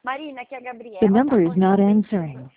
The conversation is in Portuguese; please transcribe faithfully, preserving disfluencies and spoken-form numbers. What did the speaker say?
Marina, aqui é a The Gabriela, tá? number is Falando de not Curitiba. answering.